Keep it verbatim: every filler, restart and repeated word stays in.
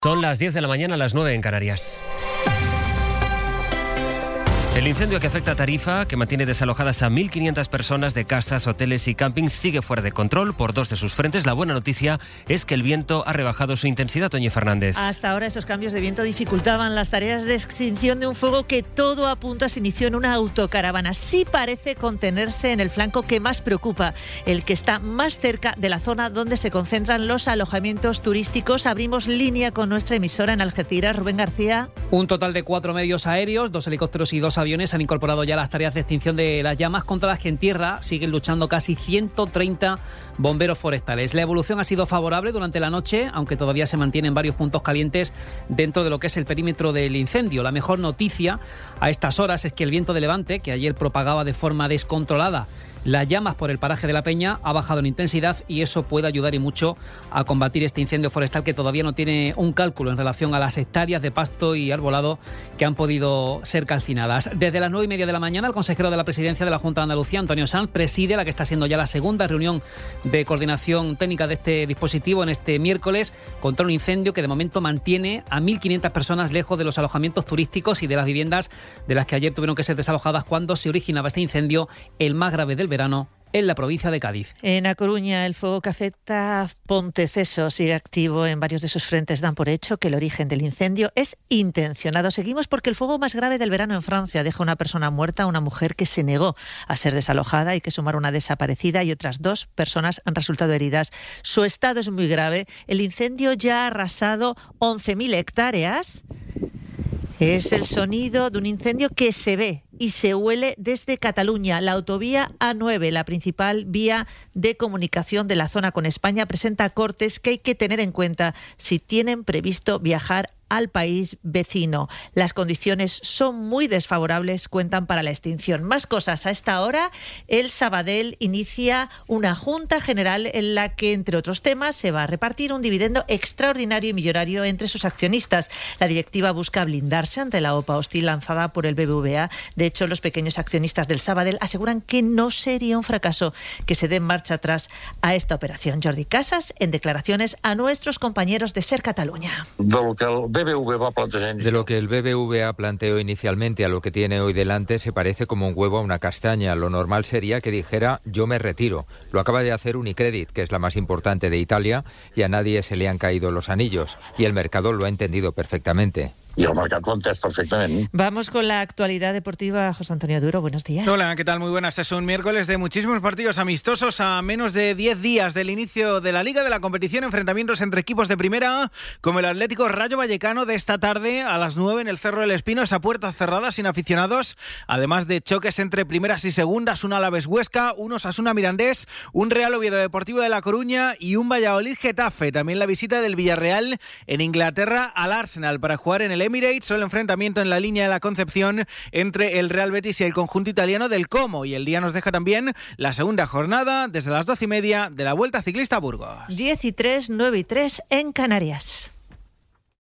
Son las diez de la mañana, las nueve en Canarias. El incendio que afecta a Tarifa, que mantiene desalojadas a mil quinientas personas de casas, hoteles y campings, sigue fuera de control por dos de sus frentes. La buena noticia es que el viento ha rebajado su intensidad, Toñi Fernández. Hasta ahora esos cambios de viento dificultaban las tareas de extinción de un fuego que todo apunta se inició en una autocaravana. Sí parece contenerse en el flanco que más preocupa, el que está más cerca de la zona donde se concentran los alojamientos turísticos. Abrimos línea con nuestra emisora en Algeciras, Rubén García. Un total de cuatro medios aéreos, dos helicópteros y dos aviones han incorporado ya las tareas de extinción de las llamas, contra las que en tierra siguen luchando casi ciento treinta bomberos forestales. La evolución ha sido favorable durante la noche, aunque todavía se mantienen varios puntos calientes dentro de lo que es el perímetro del incendio. La mejor noticia a estas horas es que el viento de levante, que ayer propagaba de forma descontrolada las llamas por el paraje de la Peña, ha bajado en intensidad y eso puede ayudar y mucho a combatir este incendio forestal que todavía no tiene un cálculo en relación a las hectáreas de pasto y arbolado que han podido ser calcinadas. Desde las nueve y media de la mañana, el consejero de la Presidencia de la Junta de Andalucía, Antonio Sanz, preside la que está siendo ya la segunda reunión de coordinación técnica de este dispositivo en este miércoles contra un incendio que de momento mantiene a mil quinientas personas lejos de los alojamientos turísticos y de las viviendas de las que ayer tuvieron que ser desalojadas cuando se originaba este incendio, el más grave del verano en la provincia de Cádiz. En A Coruña, el fuego que afecta a Ponteceso sigue activo en varios de sus frentes. Dan por hecho que el origen del incendio es intencionado. Seguimos porque el fuego más grave del verano en Francia deja una persona muerta, una mujer que se negó a ser desalojada. Hay que sumar una desaparecida y otras dos personas han resultado heridas. Su estado es muy grave. El incendio ya ha arrasado once mil hectáreas. Es el sonido de un incendio que se ve y se huele desde Cataluña. La autovía A nueve, la principal vía de comunicación de la zona con España, presenta cortes que hay que tener en cuenta si tienen previsto viajar al país vecino. Las condiciones son muy desfavorables, cuentan para la extinción. Más cosas. A esta hora, el Sabadell inicia una junta general en la que, entre otros temas, se va a repartir un dividendo extraordinario y millonario entre sus accionistas. La directiva busca blindarse ante la OPA hostil lanzada por el B B V A. De hecho, los pequeños accionistas del Sabadell aseguran que no sería un fracaso que se dé marcha atrás a esta operación. Jordi Casas, en declaraciones a nuestros compañeros de Ser Cataluña. De lo que el B B V A planteó inicialmente a lo que tiene hoy delante se parece como un huevo a una castaña. Lo normal sería que dijera yo me retiro. Lo acaba de hacer Unicredit, que es la más importante de Italia, y a nadie se le han caído los anillos. Y el mercado lo ha entendido perfectamente. Y el mercat ho ha entès perfectament. Vamos con la actualidad deportiva. José Antonio Duro, buenos días. Hola, ¿qué tal? Muy buenas. Este es un miércoles de muchísimos partidos amistosos a menos de diez días del inicio de la Liga de la competición. Enfrentamientos entre equipos de primera, como el Atlético Rayo Vallecano de esta tarde a las nueve en el Cerro del Espino. Esa puerta cerrada, sin aficionados. Además de choques entre primeras y segundas, un Alavés Huesca, un Osasuna Mirandés, un Real Oviedo Deportivo de La Coruña y un Valladolid Getafe. También la visita del Villarreal en Inglaterra al Arsenal para jugar en el Emirates, o el enfrentamiento en la línea de la Concepción entre el Real Betis y el conjunto italiano del Como. Y el día nos deja también la segunda jornada desde las doce y media de la Vuelta Ciclista a Burgos. diez y tres, nueve y tres en Canarias.